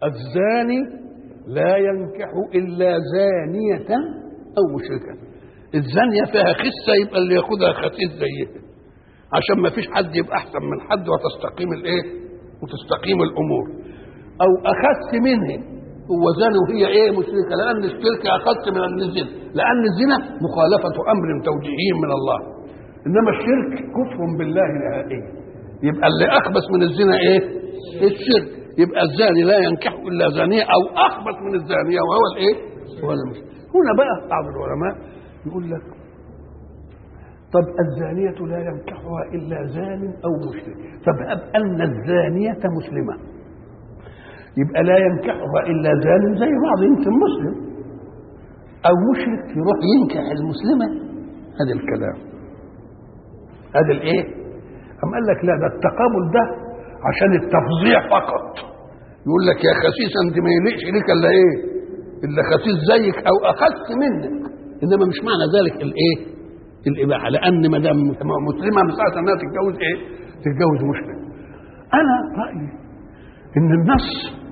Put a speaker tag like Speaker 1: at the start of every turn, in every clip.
Speaker 1: الزاني لا ينكح إلا زانية أو مشركة. الزانية فيها خسة، يبقى اللي ياخدها خسيس زيها، عشان ما فيش حد يبقى أحسن من حد وتستقيم الإيه؟ وتستقيم الأمور. أو أخس منه، هو زاني وهي إيه؟ مشركة، لأن الشرك أخس من الزنا، لأن الزنا مخالفة أمر توجيهي من الله، إنما الشرك كفر بالله نهائي. يبقى اللي أخبث من الزنا إيه؟ الشرك. يبقى الزاني لا ينكح إلا زانية أو أخبث من الزانية وهو الإيه؟ هو المشرك. هنا بقى بعض العلماء يقول لك طب الزانية لا ينكحها إلا زان أو مشرك، فبقى أن الزانية مسلمة، يبقى لا ينكحها إلا زان زي بعض يمكن مسلم، أو مشرك يروح ينكح المسلمة. هذا الكلام، هذا الإيه؟ أم قال لك لا، ده التقابل ده عشان التفظيع فقط. يقول لك يا خسيس أنت ما يليقش لك إلا إيه؟ إلا خسيس زيك أو أخس منك، إنما مش معنى ذلك الإيه؟ الإباحة، لأن ما دام مسلمة مساعدة أنها تتجوز إيه؟ تتجوز مسلم. أنا رأيي إن النص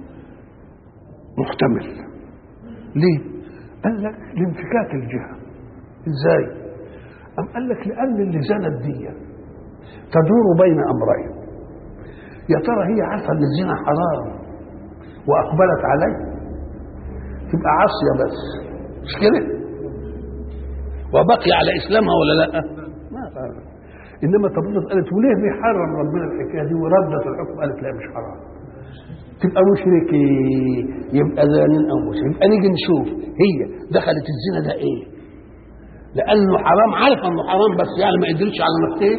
Speaker 1: محتمل. ليه؟ قال لك لانفكاك الجهة. إزاي؟ أم قال لك لأن اللي زنت دي تدور بين أمرين، يا ترى هي عارفة إن الزنا حرام وأقبلت عليه تبقى عاصية بس، مش كده؟ وبقي على إسلامها ولا لا؟ ما فعلا. إنما تبص قالت وليه بيحرم ربنا الحكاية دي، وردت الحكم قالت لا مش حرام، تبقى مشركة، يبقى زانين أو مشرك. يبقى نيجي نشوف هي دخلت الزنا ده إيه؟ لأنه حرام، عارفة إنه حرام بس يعني ما قدرتش على نفسها،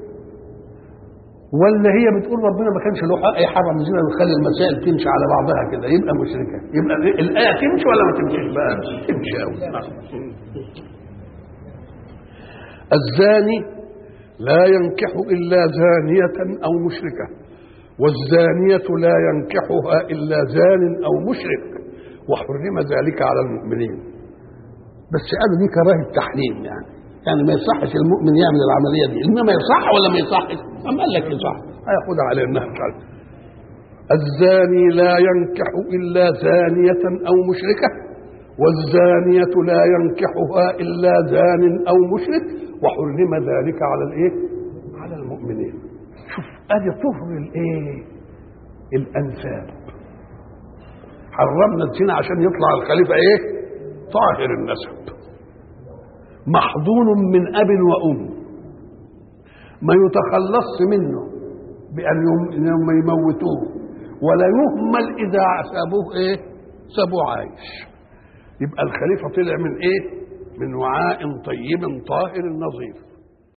Speaker 1: ولا هي بتقول ربنا ما كانش له حق يحرم الزنا ويخلي المسائل تمشي على بعضها كده، يبقى مشركة. يبقى الآية تمشي ولا ما تمشيش بقى؟ تمشي أوي. الزاني لا ينكح إلا زانية أو مشركة، والزانية لا ينكحها إلا زان أو مشرك، وحرم ذلك على المؤمنين. بس قالوا دي كراهة تحريم، يعني ما يصحش المؤمن يعمل العملية دي، إنما يصح ولا ما يصحش؟ أم قال لك يصح، هياخدها على إنها مش. الزاني لا ينكح إلا زانية أو مشركة، والزانية لا ينكحها إلا زان أو مشرك، وحرم ذلك على الإيه؟ على المؤمنين. شوف أدي طهر الإيه؟ الأنساب. حرمنا الزنا عشان يطلع الخليفة إيه؟ طاهر النسب، محضون من أب وأم، ما يتخلص منه بأن يموتوه، ولا يهمل إذا سابوه إيه؟ سابوه عايش. يبقى الخليفة طلع من إيه؟ من وعاء طيب طاهر نظيف.